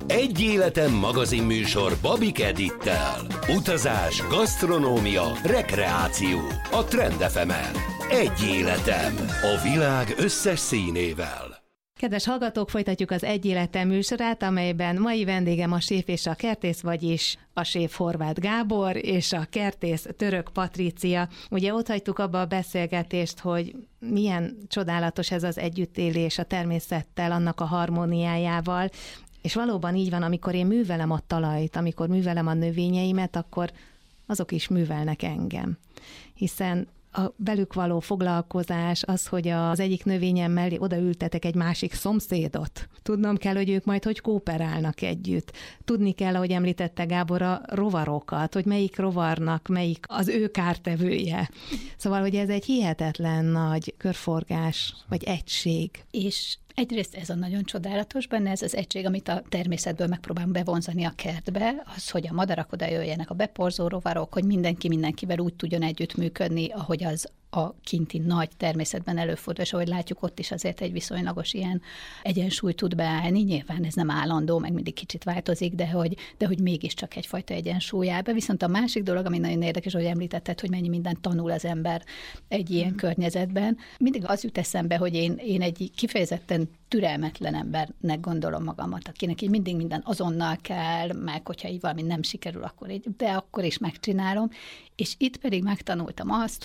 Egy életem magazinműsor Babik Edittel. Utazás, gasztronómia, rekreáció. A Trend FM-en. Egy életem. A világ összes színével. Kedves hallgatók, folytatjuk az Egy életem műsorát, amelyben mai vendégem a séf és a kertész, vagyis a séf Horváth Gábor és a kertész Török Patrícia. Ugye ott hagytuk abba a beszélgetést, hogy milyen csodálatos ez az együttélés a természettel, annak a harmóniájával, és valóban így van, amikor én művelem a talajt, amikor művelem a növényeimet, akkor azok is művelnek engem. Hiszen a velük való foglalkozás, az, hogy az egyik növényem mellé odaültetek egy másik szomszédot. Tudnom kell, hogy ők majd hogy kooperálnak együtt. Tudni kell, ahogy említette Gábor, a rovarokat, hogy melyik rovarnak melyik az ő kártevője. Szóval, hogy ez egy hihetetlen nagy körforgás, vagy egység. És egyrészt ez a nagyon csodálatos benne, ez az egység, amit a természetből megpróbálunk bevonzani a kertbe, az, hogy a madarak oda jöjjenek, a beporzó rovarok, hogy mindenki mindenkivel úgy tudjon együttműködni, ahogy az a kinti nagy természetben előfordul, és ahogy látjuk, ott is azért egy viszonylagos ilyen egyensúly tud beállni. Nyilván ez nem állandó, meg mindig kicsit változik, de hogy mégiscsak egyfajta egyensúly áll be. Viszont a másik dolog, ami nagyon érdekes, hogy említetted, hogy mennyi mindent tanul az ember egy ilyen környezetben. Mindig az jut eszembe, hogy én egy kifejezetten türelmetlen embernek gondolom magamat, akinek így mindig minden azonnal kell, meg hogyha így valami nem sikerül, de akkor is megcsinálom. És itt pedig megtanultam azt,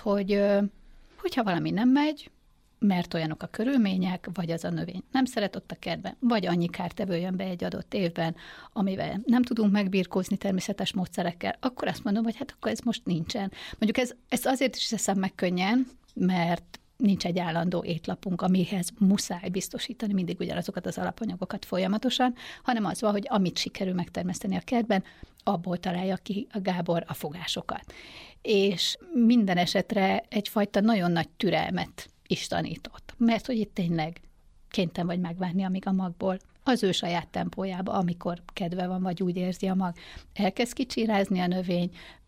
hogyha valami nem megy, mert olyanok a körülmények, vagy az a növény nem szeret ott a kertben, vagy annyi kártevő jön be egy adott évben, amivel nem tudunk megbirkózni természetes módszerekkel, akkor azt mondom, hogy hát akkor ez most nincsen. Mondjuk ezt azért is teszem meg könnyen, mert nincs egy állandó étlapunk, amihez muszáj biztosítani mindig ugyanazokat az alapanyagokat folyamatosan, hanem az van, hogy amit sikerül megtermeszteni a kertben, abból találja ki a Gábor a fogásokat. És minden esetre egyfajta nagyon nagy türelmet is tanított. Mert hogy itt tényleg kénytelen vagy megvárni, amíg a magból az ő saját tempójába, amikor kedve van, vagy úgy érzi a mag, elkezd kicsirázni a növény.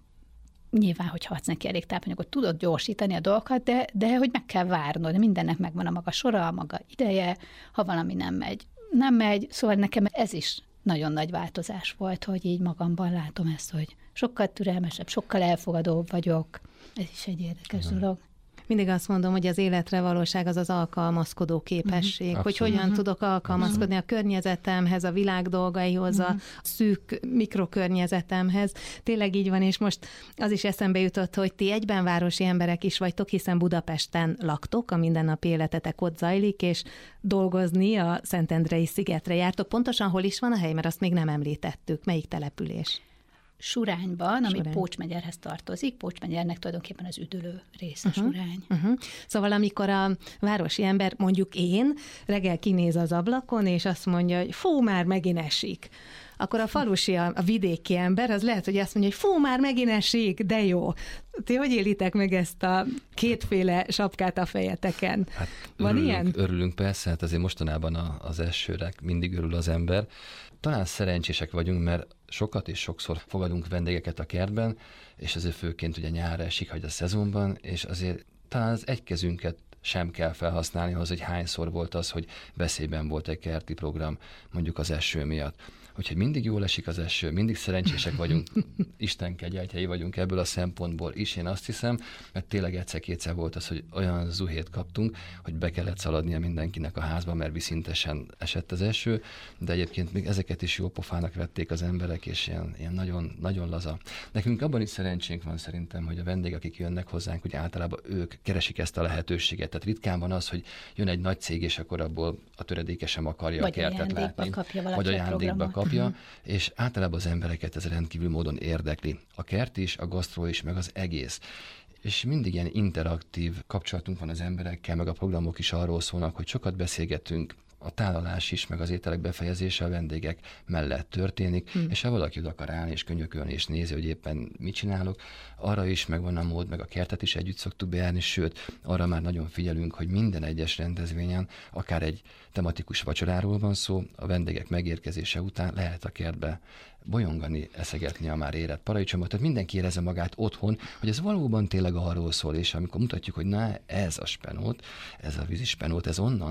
Nyilván, hogyha adsz neki elég tápanyagot, tudod gyorsítani a dolgokat, de hogy meg kell várnod, mindennek megvan a maga sora, a maga ideje, ha valami nem megy, szóval nekem ez is nagyon nagy változás volt, hogy így magamban látom ezt, hogy sokkal türelmesebb, sokkal elfogadóbb vagyok. Ez is egy érdekes dolog. Mindig azt mondom, hogy az életre valóság az az alkalmazkodó képesség, hogy hogyan tudok alkalmazkodni a környezetemhez, a világ dolgaihoz, a szűk mikrokörnyezetemhez. Tényleg így van, és most az is eszembe jutott, hogy ti egyben városi emberek is vagytok, hiszen Budapesten laktok, a mindennapi életetek ott zajlik, és dolgozni a Szentendrei szigetre jártok. Pontosan hol is van a hely, mert azt még nem említettük. Melyik település? Surányban, ami Pócs megyerhez tartozik. Pócs megyernek tulajdonképpen az üdülő része Surány. Szóval amikor a városi ember, mondjuk én, reggel kinéz az ablakon, és azt mondja, hogy fú, már megint esik. Akkor a falusi, a vidéki ember, az lehet, hogy azt mondja, hogy fú, már megint esik, de jó. Ti hogy élitek meg ezt a kétféle sapkát a fejeteken? Hát van ilyen? Örülünk persze, hát azért mostanában az esőre mindig örül az ember. Talán szerencsések vagyunk, mert sokat és sokszor fogadunk vendégeket a kertben, és azért főként ugye nyárra esik, vagy a szezonban, és azért talán az egy kezünket sem kell felhasználni ahhoz, hogy hányszor volt az, hogy veszélyben volt egy kerti program, mondjuk az eső miatt. Úgyhogy mindig jól esik az eső, mindig szerencsések vagyunk, Isten kegyeltjei vagyunk ebből a szempontból is, én azt hiszem, mert tényleg egyszer-kétszer volt az, hogy olyan zuhét kaptunk, hogy be kellett szaladnia mindenkinek a házba, mert viszintesen esett az eső, de egyébként még ezeket is jó pofának vették az emberek, és ilyen nagyon, nagyon laza. Nekünk abban is szerencsénk van szerintem, hogy a vendégek, akik jönnek hozzánk, hogy általában ők keresik ezt a lehetőséget. Tehát ritkán van az, hogy jön egy nagy cég, és akkor abból a töredéke sem akarja vagy a kertet látni. Vagy ajándékba kapja, és általában az embereket ez rendkívül módon érdekli. A kert is, a gasztró is, meg az egész. És mindig ilyen interaktív kapcsolatunk van az emberekkel, meg a programok is arról szólnak, hogy sokat beszélgetünk, a tálalás is, meg az ételek befejezése a vendégek mellett történik, és ha valaki oda akar állni és könyökölni és nézi, hogy éppen mit csinálok, arra is megvan a mód, meg a kertet is együtt szoktuk bejárni, sőt, arra már nagyon figyelünk, hogy minden egyes rendezvényen, akár egy tematikus vacsoráról van szó, a vendégek megérkezése után lehet a kertbe bolyongani, eszegetni a már érett paradicsomot, tehát mindenki érezze magát otthon, hogy ez valóban tényleg arról szól, és amikor mutatjuk, hogy na, ez a spenót, ez a vízispenót, ez onnan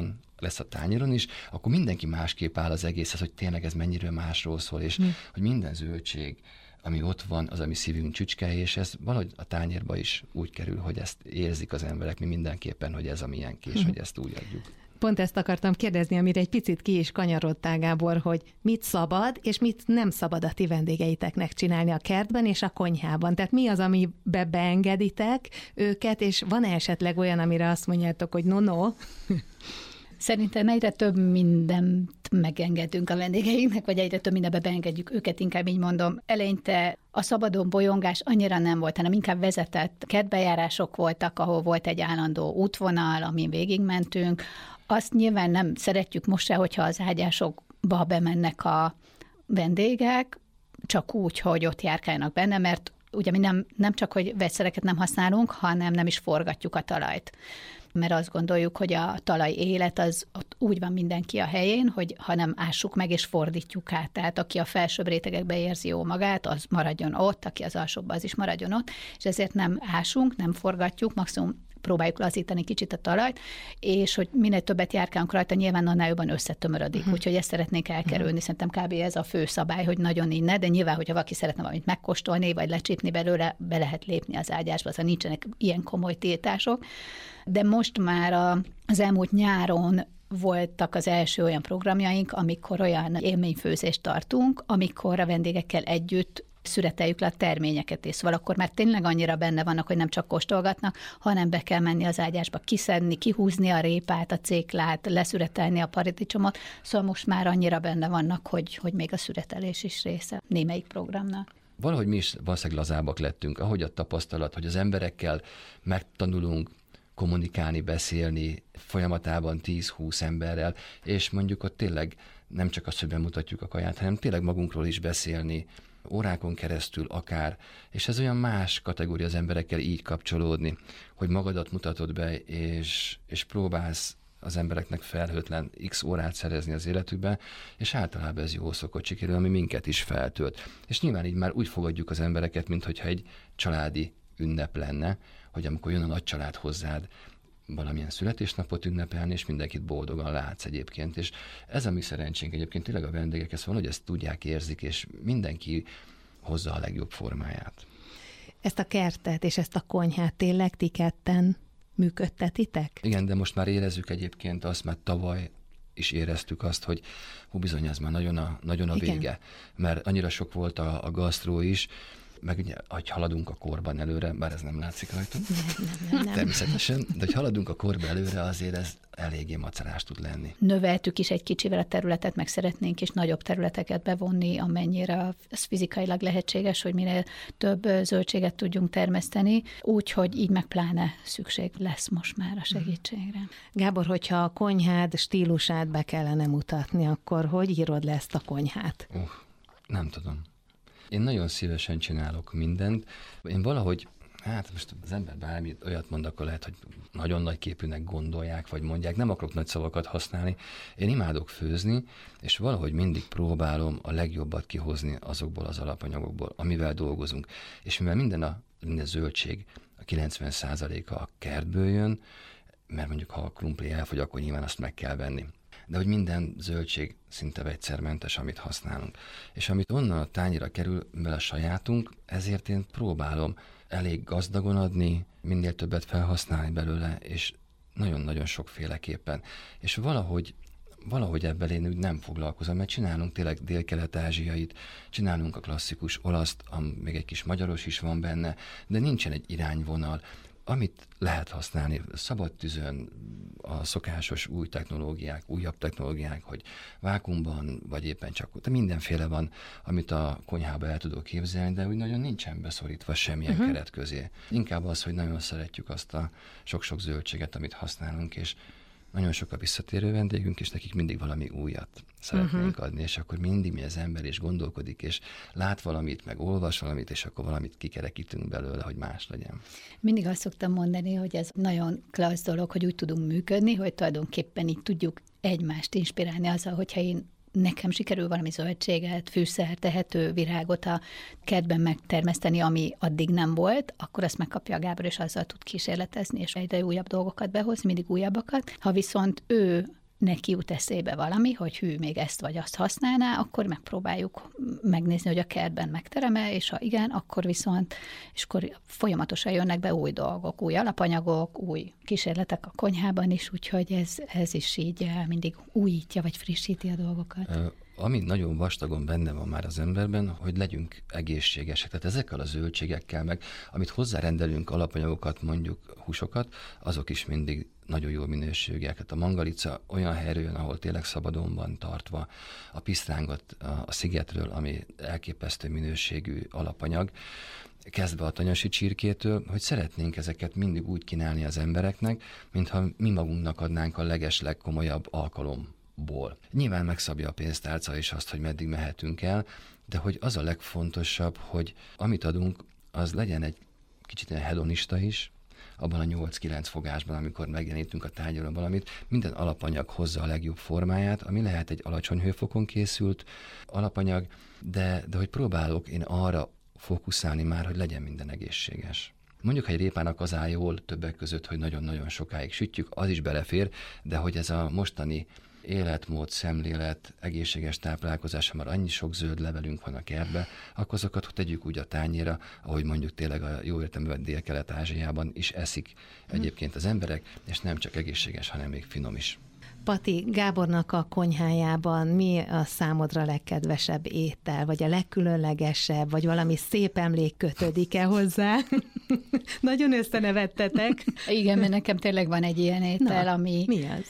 lesz a tányéron is, akkor mindenki másképp áll az egészhez, hogy tényleg ez mennyire másról szól, és hogy minden zöldség, ami ott van, az a mi szívünk csücske, és ez valahogy a tányérba is úgy kerül, hogy ezt érzik az emberek, mi mindenképpen, hogy ez a miénk, és hogy ezt úgy adjuk. Pont ezt akartam kérdezni, amire egy picit ki is kanyarodtál, Gábor, hogy mit szabad, és mit nem szabad a ti vendégeiteknek csinálni a kertben és a konyhában. Tehát mi az, amibe beengeditek őket, és van-e esetleg olyan, amire azt mondjátok, hogy no? Szerintem egyre több mindent megengedünk a vendégeinknek, vagy egyre több mindenbe beengedjük őket, inkább így mondom. Eleinte a szabadon bolyongás annyira nem volt, hanem inkább vezetett kertbejárások voltak, ahol volt egy állandó útvonal, amin végigmentünk. Azt nyilván nem szeretjük most se, hogyha az ágyásokba bemennek a vendégek, csak úgy, hogy ott járkálnak benne, mert ugye mi nem csak, hogy vegyszereket nem használunk, hanem nem is forgatjuk a talajt. Mert azt gondoljuk, hogy a talaj élet az ott úgy van mindenki a helyén, hogy ha nem ássuk meg és fordítjuk át. Tehát aki a felsőbb rétegekbe érzi jó magát, az maradjon ott, aki az alsóbban, az is maradjon ott, és ezért nem ásunk, nem forgatjuk, maximum próbáljuk lazítani kicsit a talajt, és hogy minél többet járkálunk rajta, nyilván annál jobban összetömörödik. Úgyhogy ezt szeretnék elkerülni. Szerintem kb. Ez a fő szabály, hogy nagyon így ne, de nyilván, hogyha valaki szeretne valamit megkóstolni, vagy lecsípni belőle, be lehet lépni az ágyásba, aztán nincsenek ilyen komoly tiltások. De most már az elmúlt nyáron voltak az első olyan programjaink, amikor olyan élményfőzést tartunk, amikor a vendégekkel együtt szüreteljük le a terményeket, és szóval akkor már tényleg annyira benne vannak, hogy nem csak kóstolgatnak, hanem be kell menni az ágyásba, kiszedni, kihúzni a répát, a céklát, leszüretelni a paradicsomot, szóval most már annyira benne vannak, hogy még a szüretelés is része némelyik programnak. Valahogy mi is valószínűleg lazábbak lettünk, ahogy a tapasztalat, hogy az emberekkel megtanulunk kommunikálni, beszélni folyamatában 10-20 emberrel, és mondjuk ott tényleg nem csak azt, hogy bemutatjuk a kaját, hanem tényleg magunkról is beszélni, órákon keresztül akár, és ez olyan más kategória az emberekkel így kapcsolódni, hogy magadat mutatod be, és próbálsz az embereknek felhőtlen x órát szerezni az életükbe, és általában ez jó szokott sikerül, ami minket is feltölt. És nyilván így már úgy fogadjuk az embereket, minthogyha egy családi ünnep lenne, hogy amikor jön a nagy család hozzád valamilyen születésnapot ünnepelni, és mindenkit boldogan látsz egyébként. És ez a mi szerencsénk egyébként, tényleg a vendégek ezt valahogy ezt tudják, érzik, és mindenki hozza a legjobb formáját. Ezt a kertet és ezt a konyhát tényleg ti ketten működtetitek? Igen, de most már érezzük egyébként azt, mert tavaly is éreztük azt, hogy bizony ez már nagyon a vége. Mert annyira sok volt a gasztró is, meg ugye, hogy haladunk a korban előre, bár ez nem látszik rajta, nem. Természetesen, de hogy haladunk a korban előre, azért ez eléggé macerás tud lenni. Növeltük is egy kicsivel a területet, meg szeretnénk is nagyobb területeket bevonni, amennyire ez fizikailag lehetséges, hogy minél több zöldséget tudjunk termeszteni, úgyhogy így meg pláne szükség lesz most már a segítségre. Gábor, hogyha a konyhád stílusát be kellene mutatni, akkor hogy írod le ezt a konyhát? Nem tudom. Én nagyon szívesen csinálok mindent. Én valahogy, most az ember bármi olyat mond, akkor lehet, hogy nagyon nagy képűnek gondolják, vagy mondják, nem akarok nagy szavakat használni. Én imádok főzni, és valahogy mindig próbálom a legjobbat kihozni azokból az alapanyagokból, amivel dolgozunk. És mivel minden zöldség, a 90%-a a kertből jön, mert mondjuk ha a krumpli elfogy, akkor nyilván azt meg kell venni. De hogy minden zöldség szinte vegyszermentes, amit használunk. És amit onnan a tányira kerül, mivel a sajátunk, ezért én próbálom elég gazdagon adni, minél többet felhasználni belőle, és nagyon-nagyon sokféleképpen. És valahogy ebben én úgy nem foglalkozom, mert csinálunk tényleg dél-kelet-ázsiait, csinálunk a klasszikus olaszt, még egy kis magyaros is van benne, de nincsen egy irányvonal, amit lehet használni szabad tüzön, a szokásos új technológiák, újabb technológiák, hogy vákuumban, vagy éppen csak de mindenféle van, amit a konyhába el tudok képzelni, de úgy nagyon nincsen beszorítva semmilyen keret közé. Inkább az, hogy nagyon szeretjük azt a sok-sok zöldséget, amit használunk, és nagyon sok a visszatérő vendégünk, és nekik mindig valami újat szeretnénk adni, és akkor mindig mi az ember is gondolkodik, és lát valamit, meg olvas valamit, és akkor valamit kikerekítünk belőle, hogy más legyen. Mindig azt szoktam mondani, hogy ez nagyon klassz dolog, hogy úgy tudunk működni, hogy tulajdonképpen így tudjuk egymást inspirálni azzal, hogyha nekem sikerül valami zöldséget, fűszer, tehető virágot a kertben megtermeszteni, ami addig nem volt, akkor azt megkapja a Gábor, és azzal tud kísérletezni, és egyre újabb dolgokat behozni, mindig újabbakat. Ha viszont ő neki jut eszébe valami, hogy hű, még ezt vagy azt használná, akkor megpróbáljuk megnézni, hogy a kertben megterem-e, és ha igen, akkor viszont, és akkor folyamatosan jönnek be új dolgok, új alapanyagok, új kísérletek a konyhában is, úgyhogy ez is így mindig újítja, vagy frissíti a dolgokat. Ami nagyon vastagon benne van már az emberben, hogy legyünk egészségesek. Tehát ezekkel a zöldségekkel meg, amit hozzárendelünk alapanyagokat, mondjuk húsokat, azok is mindig nagyon jó minőségűek. Hát a mangalica olyan helyről jön, ahol tényleg szabadon van tartva. A pisztrángot a szigetről, ami elképesztő minőségű alapanyag, kezdve a tanyasi csirkétől, hogy szeretnénk ezeket mindig úgy kínálni az embereknek, mintha mi magunknak adnánk a legkomolyabb alkalomból. Nyilván megszabja a pénztárca is azt, hogy meddig mehetünk el, de hogy az a legfontosabb, hogy amit adunk, az legyen egy kicsit ilyen hedonista is, abban a 8-9 fogásban, amikor megjelenítünk a tárgyalón valamit, minden alapanyag hozza a legjobb formáját, ami lehet egy alacsony hőfokon készült alapanyag, de hogy próbálok én arra fókuszálni már, hogy legyen minden egészséges. Mondjuk, ha egy répának az áll jól többek között, hogy nagyon-nagyon sokáig sütjük, az is belefér, de hogy ez a mostani életmód, szemlélet, egészséges táplálkozás, ha már annyi sok zöld levelünk van a kertbe, akkor azokat tegyük úgy a tányéra, ahogy mondjuk tényleg a jó értelemben Dél-Kelet-Ázsiában is eszik egyébként az emberek, és nem csak egészséges, hanem még finom is. Pati, Gábornak a konyhájában mi a számodra legkedvesebb étel, vagy a legkülönlegesebb, vagy valami szép emlék kötődik-e hozzá? Nagyon összenevettetek. Igen, mert nekem tényleg van egy ilyen étel, ami... Mi az?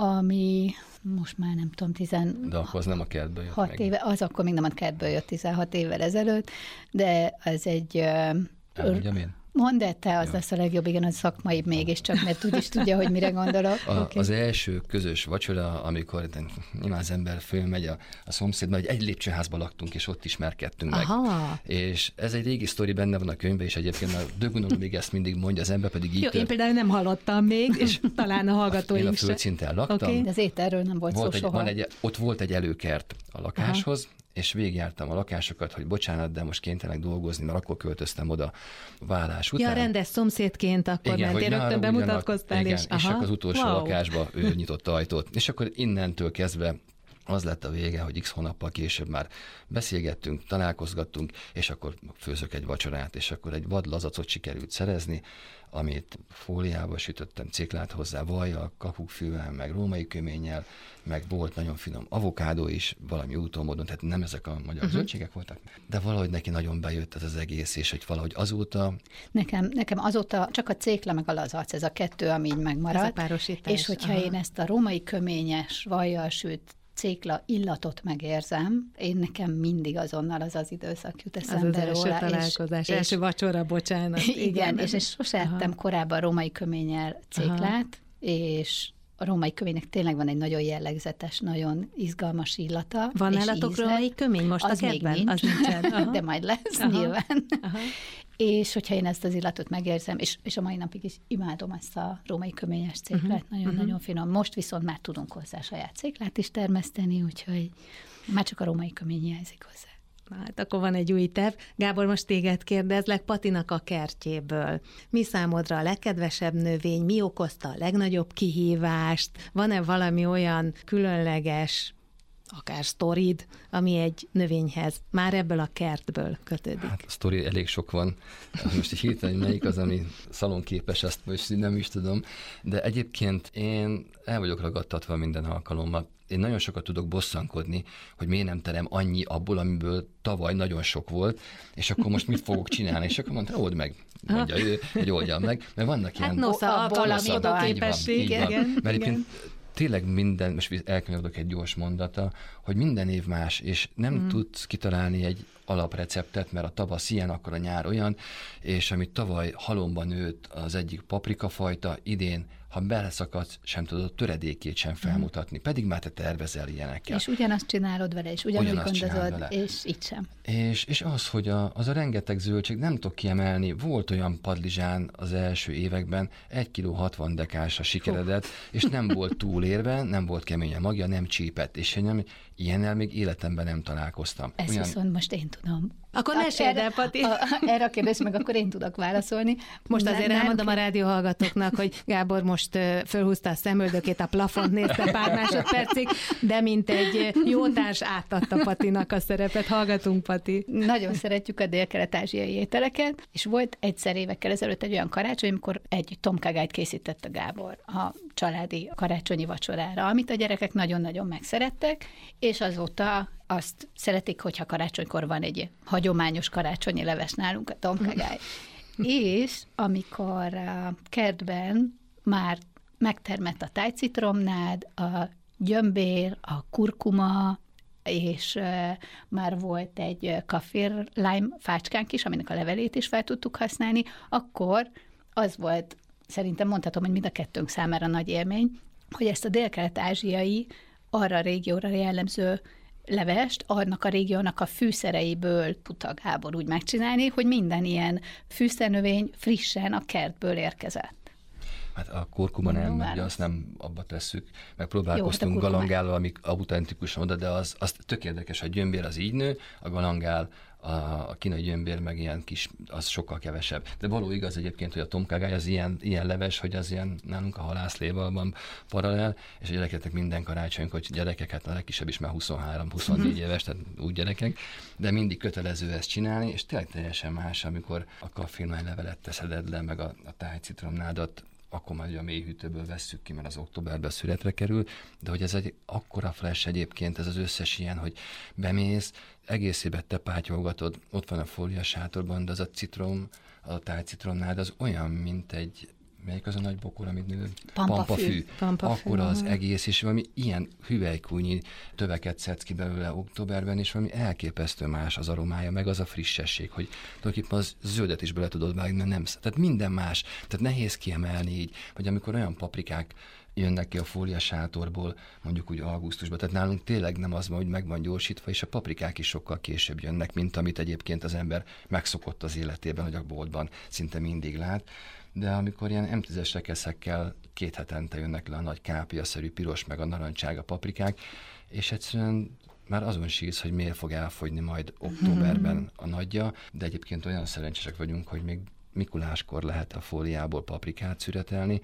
Ami most már nem tudom, 16 De akkor az nem a kertből jött meg. éve, az akkor még nem a kertből jött 16 évvel ezelőtt, de az egy... Elmondjam én? Mondd el te, az lesz a legjobb, igen, az szakmaibb mégiscsak, mert úgyis tudja, hogy mire gondolok. Az első közös vacsora, amikor nyilván az ember fölmegy a szomszédba, hogy egy lépcsőházban laktunk, és ott ismerkedtünk meg. Aha. És ez egy régi sztori, benne van a könyvben, és egyébként a Dögunor még ezt mindig mondja, az ember pedig így Jó, én például nem hallottam még, és talán a hallgatóink Én a sem. földszinten laktam. Okay. De az ételről nem volt szó soha. Ott volt egy előkert a lakáshoz, aha, és végigjártam a lakásokat, hogy bocsánat, de most kénytelenek dolgozni, mert akkor költöztem oda vállás után. Ja, rendes szomszédként akkor igen, mentél, rögtön bemutatkoztál. Igen, és akkor az utolsó wow, lakásba ő nyitott ajtót. És akkor innentől kezdve az lett a vége, hogy x hónappal később már beszélgettünk, találkozgattunk, és akkor főzök egy vacsorát, és akkor egy vad lazacot sikerült szerezni, amit fóliába sütöttem, céklát hozzá, vajjal, kakukkfűvel, meg római köménnyel, meg volt nagyon finom avokádó is, valami úton módon, tehát nem ezek a magyar zöldségek voltak, de valahogy neki nagyon bejött ez az egész, és hogy valahogy azóta... Nekem azóta csak a cékla meg a lazac, ez a kettő, ami így megmaradt. Ez a párosítás. És hogyha én ezt a római köményes, vajjal sült cékla illatot megérzem, én nekem mindig azonnal az időszak jut eszembe róla. Az első találkozás, első vacsora, bocsánat. Igen, és sose ettem korábban római köménnyel céklát, és a római köménynek tényleg van egy nagyon jellegzetes, nagyon izgalmas illata. Van nálatok római kömény most az a kertben? Még nincs, az nincsen. de majd lesz nyilván. Aha. És hogyha én ezt az illatot megérzem, és a mai napig is imádom ezt a római köményes céklát, nagyon-nagyon finom. Most viszont már tudunk hozzá saját céklát is termeszteni, úgyhogy már csak a római kömény hiányzik hozzá. Hát akkor van egy új terv. Gábor, most téged kérdezlek Patinak a kertjéből. Mi számodra a legkedvesebb növény? Mi okozta a legnagyobb kihívást? Van-e valami olyan különleges, akár sztorid, ami egy növényhez már ebből a kertből kötődik? Hát a sztori elég sok van. Most is hirtelen, hogy melyik az, ami szalonképes, azt most nem is tudom. De egyébként én el vagyok ragadtatva minden alkalommal. Én nagyon sokat tudok bosszankodni, hogy miért nem terem annyi abból, amiből tavaly nagyon sok volt, és akkor most mit fogok csinálni? És akkor mondta, old meg, mondja ő, hogy oldjam meg, mert vannak ilyen... Hát nosza, alkalmazkodó képesség. Mert egyébként tényleg minden, most elkönyvelődök egy gyors mondata, hogy minden év más, és nem tudsz kitalálni egy alapreceptet, mert a tavasz ilyen, akkor a nyár olyan, és amit tavaly halomban nőtt az egyik paprikafajta, idén, ha beleszakadsz, sem tudod töredékét sem felmutatni, pedig már te tervezel ilyenekkel. És ugyanazt csinálod vele, és ugyanúgy gondozod, és így sem. És az, hogy az a rengeteg zöldség, nem tudok kiemelni, volt olyan padlizsán az első években, 1 kg 60 dekás a sikeredet, és nem volt túlérve, nem volt kemény a magja, nem csípett, és én ilyennel még életemben nem találkoztam. Ezt viszont most én tudom. Akkor meséld el, Pati. Erre a kérdés meg akkor én tudok válaszolni. Most azért elmondom a rádióhallgatóknak, hogy Gábor most most fölhúzta a szemöldökét, a plafont nézte pár másodpercig, de mint egy jó társ átadta Patinak a szerepet. Hallgatunk, Pati. Nagyon szeretjük a dél-kelet-ázsiai ételeket, és volt egyszer évekkel ezelőtt egy olyan karácsony, amikor egy tomkagályt készített a Gábor a családi karácsonyi vacsorára, amit a gyerekek nagyon-nagyon megszerettek, és azóta azt szeretik, hogyha karácsonykor van egy hagyományos karácsonyi leves nálunk, a tomkagály. És amikor a kertben már megtermett a tájcitromnád, a gyömbér, a kurkuma, és már volt egy kaffir lime fácskánk is, aminek a levelét is fel tudtuk használni, akkor az volt, szerintem mondhatom, hogy mind a kettőnk számára nagy élmény, hogy ezt a dél-kelet-ázsiai, arra a régióra jellemző levest, annak a régiónak a fűszereiből tudta Gábor úgy megcsinálni, hogy minden ilyen fűszernövény frissen a kertből érkezett. Hát a kurkuma nem, mert azt nem abba tesszük. Megpróbálkoztunk galangállal, amik autentikusan oda, de az tök érdekes, a gyömbér az így nő, a galangál, a kínai gyömbér meg ilyen kis, az sokkal kevesebb. De való igaz egyébként, hogy a tomkagály az ilyen leves, hogy az ilyen nálunk a halászléval van paralel, és a gyerekeknek minden karácsonykor, hogy gyerekek, hát a legkisebb is már 23-24 éves, tehát úgy gyerekek, de mindig kötelező ezt csinálni, és tényleg teljesen más, amikor a kaffirmány levelet teszed le, meg a tájcitromnádat, akkor majd a mélyhűtőből vesszük ki, mert az októberben születre kerül, de hogy ez egy akkora flash egyébként, ez az összes ilyen, hogy bemész, egész évet te pátyolgatod, ott van a fólia sátorban, de az a citrom, a tájcitromnád az olyan, mint egy, melyik az a nagy bokor, amit nő? Pampafű. Akkor az egész, és valami ilyen hüvelykúnyi töveket szedsz ki belőle októberben, és valami elképesztő más az aromája, meg az a frissesség, hogy tulajdonképpen az zöldet is bele tudod vágni, mert nem, tehát minden más, tehát nehéz kiemelni így, vagy amikor olyan paprikák jönnek ki a fóliasátorból, mondjuk úgy augusztusban. Tehát nálunk tényleg nem az van, hogy meg van gyorsítva, és a paprikák is sokkal később jönnek, mint amit egyébként az ember megszokott az életében, hogy a boltban szinte mindig lát. De amikor ilyen M10-es rekeszekkel 2 hetente jönnek le a nagy kápiaszerű piros meg a narancsága paprikák, és egyszerűen már azon sírsz, hogy miért fog elfogyni majd októberben a nagyja, de egyébként olyan szerencsések vagyunk, hogy még Mikuláskor lehet a fóliából paprikát szüretelni,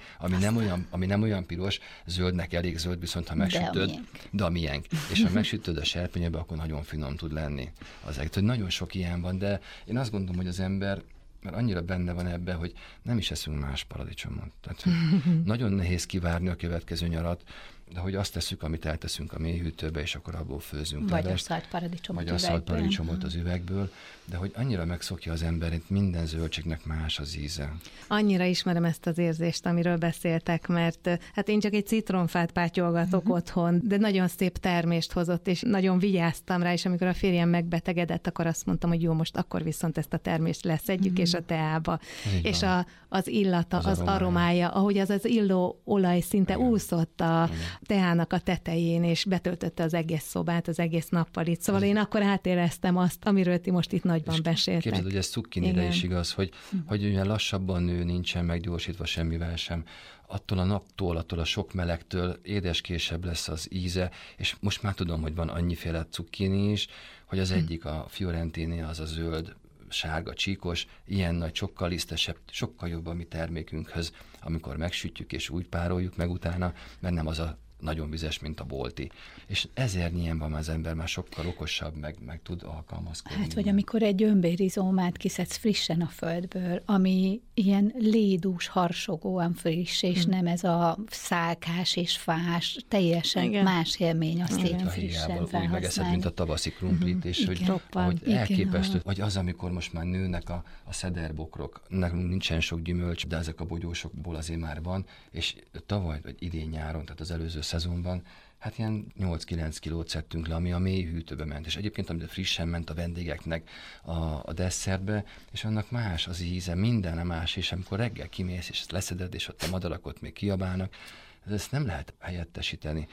ami nem olyan piros, zöldnek elég zöld, viszont ha megsütöd, de a miénk. És ha megsütöd a serpenyőbe, akkor nagyon finom tud lenni. Hogy nagyon sok ilyen van, de én azt gondolom, hogy az ember, mert annyira benne van ebbe, hogy nem is eszünk más paradicsomot. Tehát nagyon nehéz kivárni a következő nyarat, de hogy azt tesszük, amit elteszünk a mélyhűtőbe, és akkor abból főzünk vagy levest. Vagy a szalt paradicsomot az üvegből, de hogy annyira megszokja az ember, hogy minden zöldségnek más az íze. Annyira ismerem ezt az érzést, amiről beszéltek, mert hát én csak egy citromfát pátyolgatok otthon, de nagyon szép termést hozott, és nagyon vigyáztam rá, és amikor a férjem megbetegedett, akkor azt mondtam, hogy jó, most akkor viszont ezt a termést leszedjük, és a teába. És az illata, az aromája, ahogy az illó olaj szinte úszott a teának a tetején, és betöltötte az egész szobát, az egész nappalit. Szóval én akkor átéreztem azt, amiről ti most itt nagyban beszéltek. Képzeld, hogy ez cukkinire is igaz, hogy ugye lassabban nő, nincsen meggyorsítva semmivel sem. Attól a naptól, attól a sok melegtől édeskésebb lesz az íze, és most már tudom, hogy van annyiféle cukkini is, hogy az egyik a fiorentini, az a zöld, sárga, csíkos, ilyen nagy, sokkal lisztesebb, sokkal jobb a mi termékünkhöz, amikor megsütjük és úgy pároljuk meg utána, mert nem az a nagyon vizes, mint a bolti. És ezernyien van az ember már sokkal okosabb, meg tud alkalmazkodni. Hát, vagy amikor egy gyömbérizómát kiszedsz frissen a földből, ami ilyen lédús, harsogóan friss, és nem ez a szálkás és fás, teljesen más élmény azt így frissen felhasználni. Úgy megeszed, mint a tavaszi krumplit, és hogy elképesztő, vagy az, amikor most már nőnek a szederbokrok, nekünk nincsen sok gyümölcs, de ezek a bogyósokból azért már van, és tavaly, vagy idén nyáron, tehát az előző szezonban, hát ilyen 8-9 kilót szedtünk le, ami a mély hűtőbe ment. És egyébként, amit frissen ment a vendégeknek a desszertbe, és annak más az íze, minden más, és amikor reggel kimész, és ezt leszeded, és ott a madarak ott még kiabálnak, ezt nem lehet helyettesíteni.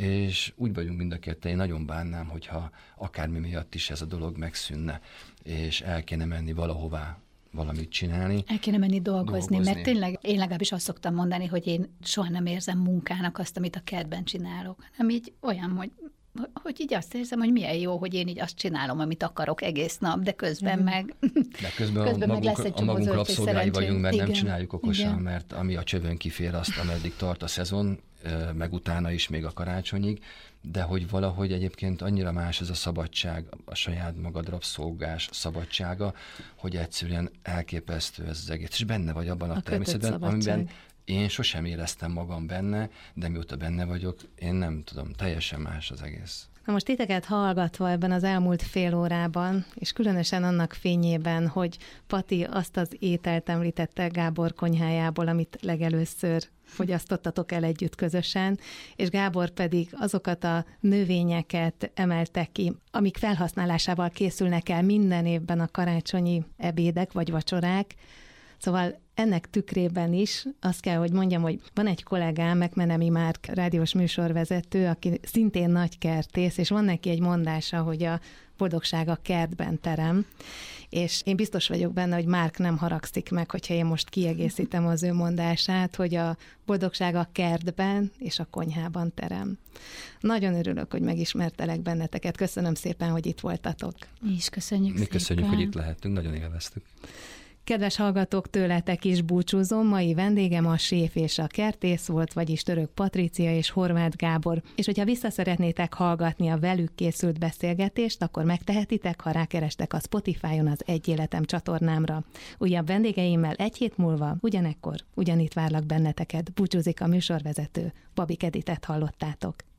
És úgy vagyunk mind a ketten, én nagyon bánnám, hogyha akármi miatt is ez a dolog megszűnne, és el kéne menni valahová, valamit csinálni. El kéne menni dolgozni, mert tényleg én legalábbis azt szoktam mondani, hogy én soha nem érzem munkának azt, amit a kertben csinálok, hanem így olyan, hogy hogy így azt érzem, hogy milyen jó, hogy én így azt csinálom, amit akarok egész nap, de közben meg... De közben meg lesz egy a magunk rabszolgái vagyunk, mert nem csináljuk okosan, Igen. mert ami a csövön kifér, azt ameddig tart a szezon, meg utána is még a karácsonyig, de hogy valahogy egyébként annyira más ez a szabadság, a saját magad rabszolgás szabadsága, hogy egyszerűen elképesztő ez az egész. És benne vagy abban a természetben, amiben én sosem éreztem magam benne, de mióta benne vagyok, én nem tudom, teljesen más az egész. Na most titeket hallgatva ebben az elmúlt fél órában, és különösen annak fényében, hogy Pati azt az ételt említette Gábor konyhájából, amit legelőször fogyasztottatok el együtt közösen, és Gábor pedig azokat a növényeket emelte ki, amik felhasználásával készülnek el minden évben a karácsonyi ebédek vagy vacsorák. Szóval ennek tükrében is azt kell, hogy mondjam, hogy van egy kollégám, Megmenemi Márk rádiós műsorvezető, aki szintén nagy kertész, és van neki egy mondása, hogy a boldogság a kertben terem, és én biztos vagyok benne, hogy Márk nem haragszik meg, hogyha én most kiegészítem az ő mondását, hogy a boldogság a kertben és a konyhában terem. Nagyon örülök, hogy megismertelek benneteket. Köszönöm szépen, hogy itt voltatok. Mi is köszönjük Mi szépen. köszönjük, hogy itt lehettünk, nagyon élveztük. Kedves hallgatók, tőletek is búcsúzom. Mai vendégem a séf és a kertész volt, vagyis Török Patrícia és Horváth Gábor. És hogyha vissza szeretnétek hallgatni a velük készült beszélgetést, akkor megtehetitek, ha rákerestek a Spotify-on az Egy Életem csatornámra. Újabb vendégeimmel egy hét múlva, ugyanekkor, ugyanitt várlak benneteket. Búcsúzik a műsorvezető. Babik Editet hallottátok.